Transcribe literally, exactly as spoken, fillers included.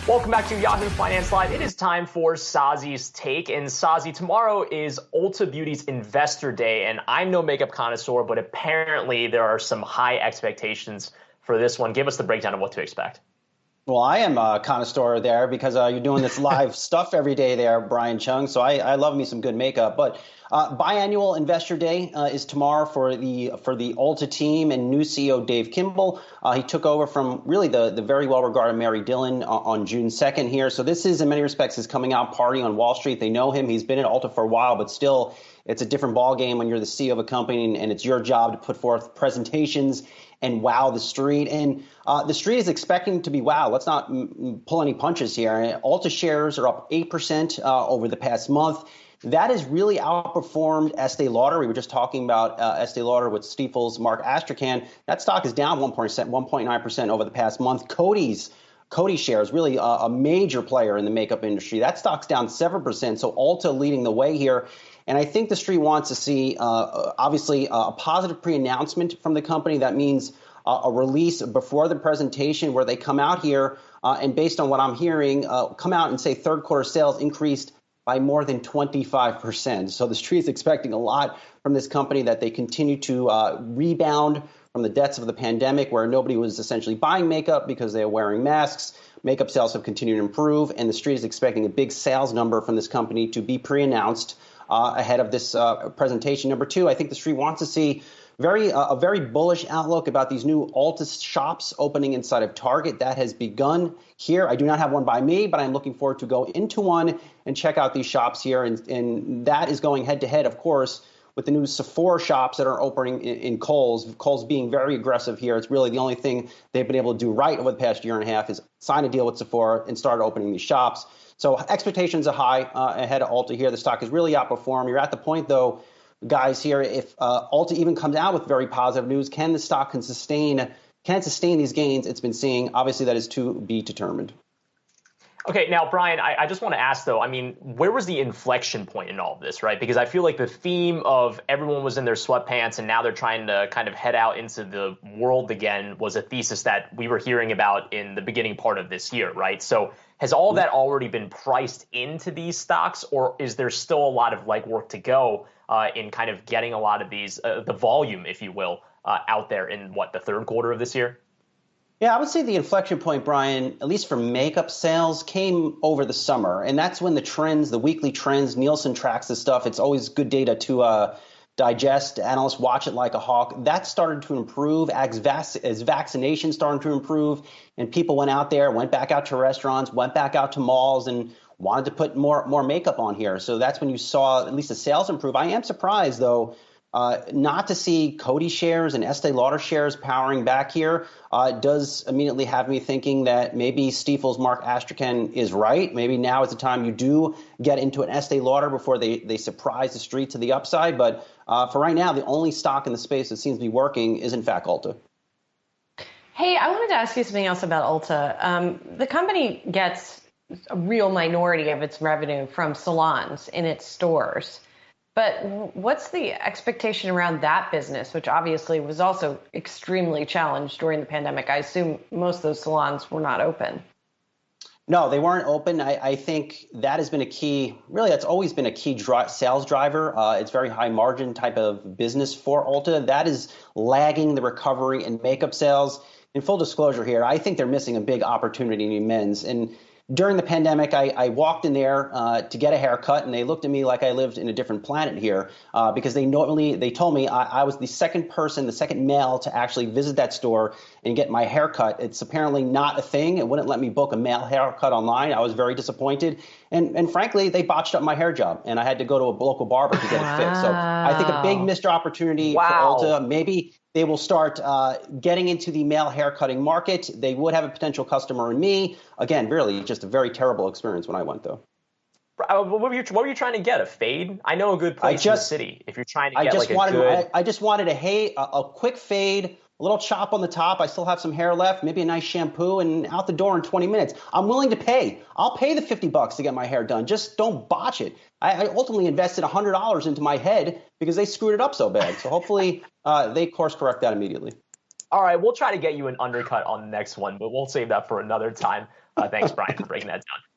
Welcome back to Yahoo Finance Live. It is time for Sazi's Take. And Sazi, tomorrow is Ulta Beauty's Investor Day. And I'm no makeup connoisseur, but apparently there are some high expectations for this one. Give us the breakdown of what to expect. Well, I am a connoisseur there because uh, you're doing this live stuff every day there, Brian Chung. So I, I love me some good makeup. But uh, biannual Investor Day uh, is tomorrow for the for the Ulta team and new C E O Dave Kimball. Uh, he took over from really the, the very well-regarded Mary Dillon uh, on June second here. So this is, in many respects, his coming out party on Wall Street. They know him. He's been at Ulta for a while, but still, it's a different ballgame when you're the C E O of a company and, and it's your job to put forth presentations and wow the street. And uh, the street is expecting to be wow. Let's not m- pull any punches here. Ulta shares are up eight percent uh, over the past month. That has really outperformed Estee Lauder. We were just talking about uh, Estee Lauder with Stifel's Mark Astrachan. That stock is down one point nine percent over the past month. Coty's Coty shares, really a, a major player in the makeup industry. That stock's down seven percent. So Ulta leading the way here. And I think the street wants to see, uh, obviously, uh, a positive pre-announcement from the company. That means uh, a release before the presentation where they come out here uh, and based on what I'm hearing, uh, come out and say third quarter sales increased by more than twenty-five percent. So the street is expecting a lot from this company, that they continue to uh, rebound from the depths of the pandemic where nobody was essentially buying makeup because they were wearing masks. Makeup sales have continued to improve, and the street is expecting a big sales number from this company to be pre-announced Uh, ahead of this uh, presentation. Number two, I think the street wants to see very uh, a very bullish outlook about these new Ulta shops opening inside of Target. That has begun here. I do not have one by me, but I'm looking forward to go into one and check out these shops here. And, and that is going head to head, of course, with the new Sephora shops that are opening in, in Kohl's. Kohl's being very aggressive here. It's really the only thing they've been able to do right over the past year and a half is sign a deal with Sephora and start opening these shops. So expectations are high uh, ahead of Ulta here. The stock has really outperformed. You're at the point, though, guys, here, if uh, Ulta even comes out with very positive news, can the stock can sustain can it sustain these gains it's been seeing? Obviously, that is to be determined. Okay, now, Brian, I, I just want to ask, though, I mean, where was the inflection point in all of this, right? Because I feel like the theme of everyone was in their sweatpants and now they're trying to kind of head out into the world again was a thesis that we were hearing about in the beginning part of this year, right? So has all that already been priced into these stocks, or is there still a lot of legwork to go uh, in kind of getting a lot of these, uh, the volume, if you will, uh, out there in, what, the third quarter of this year? Yeah, I would say the inflection point, Brian, at least for makeup sales, came over the summer. And that's when the trends, the weekly trends, Nielsen tracks this stuff. It's always good data to uh, digest. Analysts watch it like a hawk. That started to improve as, vac- as vaccinations started to improve. And people went out there, went back out to restaurants, went back out to malls and wanted to put more, more makeup on here. So that's when you saw at least the sales improve. I am surprised, though, Uh, not to see Coty shares and Estee Lauder shares powering back here uh, does immediately have me thinking that maybe Stifel's Mark Astrachan is right. Maybe now is the time you do get into an Estee Lauder before they, they surprise the street to the upside. But uh, for right now, the only stock in the space that seems to be working is, in fact, Ulta. Hey, I wanted to ask you something else about Ulta. Um, the company gets a real minority of its revenue from salons in its stores. But what's the expectation around that business, which obviously was also extremely challenged during the pandemic? I assume most of those salons were not open. No, they weren't open. I, I think that has been a key, really, that's always been a key dri- sales driver. Uh, it's very high margin type of business for Ulta. That is lagging the recovery in makeup sales. In full disclosure here, I think they're missing a big opportunity in men's. And during the pandemic, I, I walked in there uh, to get a haircut, and they looked at me like I lived in a different planet here uh, because they normally they told me I, I was the second person, the second male to actually visit that store and get my haircut. It's apparently not a thing. It wouldn't let me book a male haircut online. I was very disappointed. And, and frankly, they botched up my hair job, and I had to go to a local barber to get wow. it fixed. So I think a big missed opportunity wow. for Ulta. Maybe they will start uh, getting into the male haircutting market. They would have a potential customer in me. Again, really just a very terrible experience when I went, though. Uh, what were you What were you trying to get? A fade? I know a good place just, in the city. If you're trying to I get just like wanted, a good, I, I just wanted a hey, a, a quick fade, a little chop on the top. I still have some hair left, maybe a nice shampoo, and out the door in twenty minutes. I'm willing to pay. I'll pay the fifty bucks to get my hair done. Just don't botch it. I, I ultimately invested one hundred dollars into my head because they screwed it up so bad. So hopefully uh, they course correct that immediately. All right, we'll try to get you an undercut on the next one, but we'll save that for another time. Uh, thanks, Brian, for breaking that down.